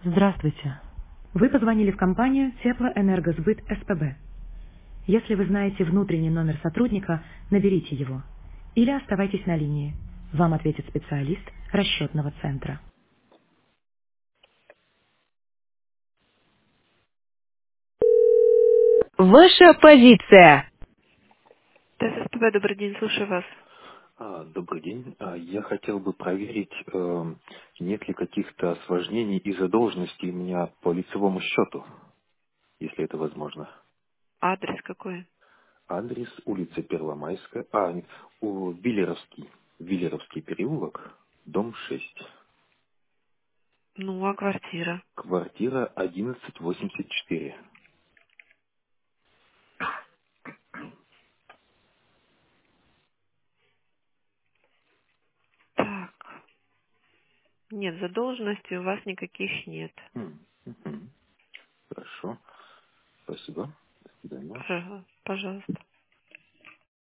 Здравствуйте. Вы позвонили в компанию Теплоэнергосбыт СПБ. Если вы знаете внутренний номер сотрудника, наберите его. Или оставайтесь на линии. Вам ответит специалист расчетного центра. Ваша позиция. ТССПБ, добрый день, слушаю вас. Добрый день. Я хотел бы проверить, нет ли каких-то осложнений и задолженностей у меня по лицевому счету, если это возможно. Адрес какой? Адрес улица Первомайская, нет, Виллеровский переулок, дом 6, Ну, а квартира? квартира 1184. Так, нет, задолженностей у вас никаких нет. Мгм. Хорошо, спасибо. До свидания. Пожалуйста.